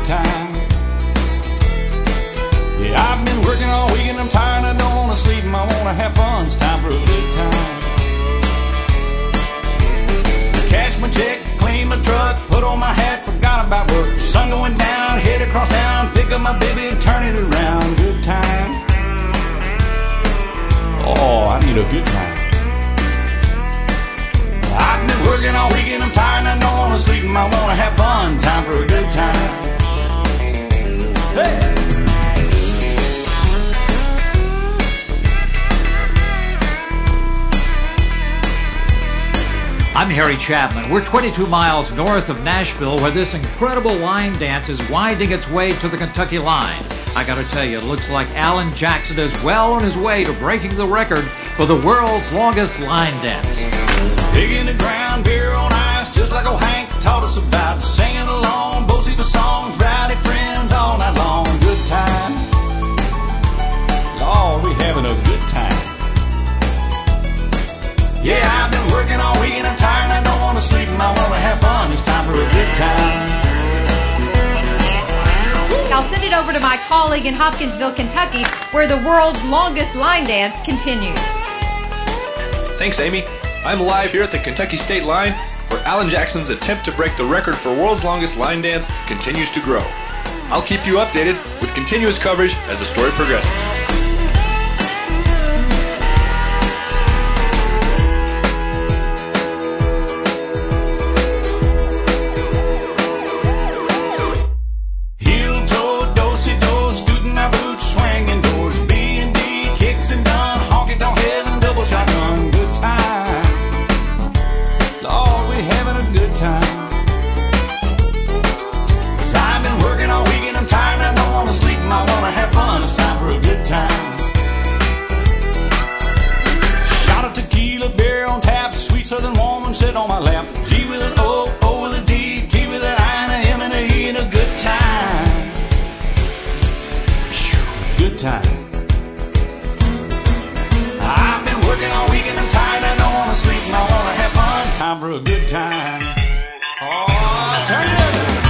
time. Yeah, I've been working all week and I'm tired, I don't wanna sleep and I wanna have fun. It's time for a good time. Cash my check, clean my truck, put on my hat, forgot about work. Sun going down, head across town, pick up my baby, turn it around. Good time. Oh, I need a good time. I've been working all week and I'm tired and I don't wanna sleep and I wanna have fun. Time for a good time. Hey! I'm Harry Chapman. We're 22 miles north of Nashville where this incredible line dance is winding its way to the Kentucky line. I gotta tell you, it looks like Alan Jackson is well on his way to breaking the record for the world's longest line dance. Digging the ground, beer on ice, just like old Hank taught us about. Singing along, both the songs, rowdy friends all night long. Good time. Lord, we having a good time. Yeah, I've been working all week and I'm tired and I don't want to sleep and I want to have fun. It's time for a good time. I'll send it over to my colleague in Hopkinsville, Kentucky, where the world's longest line dance continues. Thanks, Amy. I'm live here at the Kentucky State Line, where Alan Jackson's attempt to break the record for world's longest line dance continues to grow. I'll keep you updated with continuous coverage as the story progresses. Southern woman sit on my lap. G with an O, O with a D, T with an I, and a M and a E, and a good time. Good time. I've been working all week and I'm tired. I don't want to sleep and I want to have fun. Time for a good time. Oh, turn it up.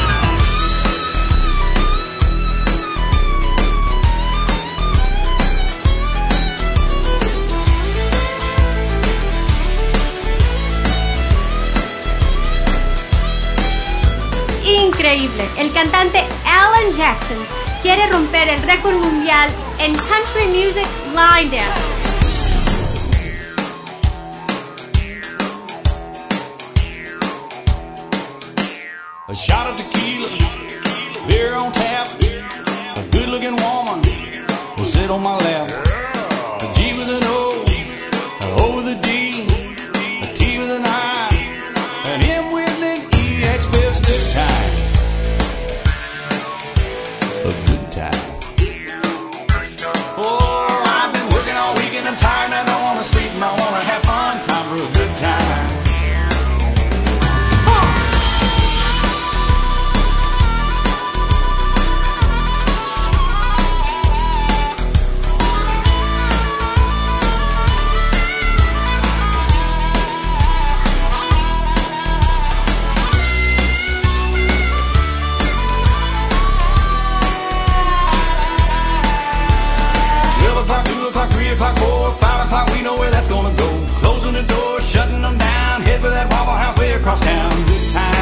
Increíble. El cantante Alan Jackson quiere romper el récord mundial en country music line dance. A shot of tequila, beer on tap, a good-looking woman will sit on my lap. A G with an O, a O with a D, a T with an I, an M with an E. That's best good time. A good time. Oh, I've been working all week and I'm tired and I don't want to sleep and I want to have fun. Time for a good time. O'clock, 3 o'clock, 4, 5 o'clock, we know where that's gonna go. Closing the door, shutting them down, head for that Waffle House way across town. Good time.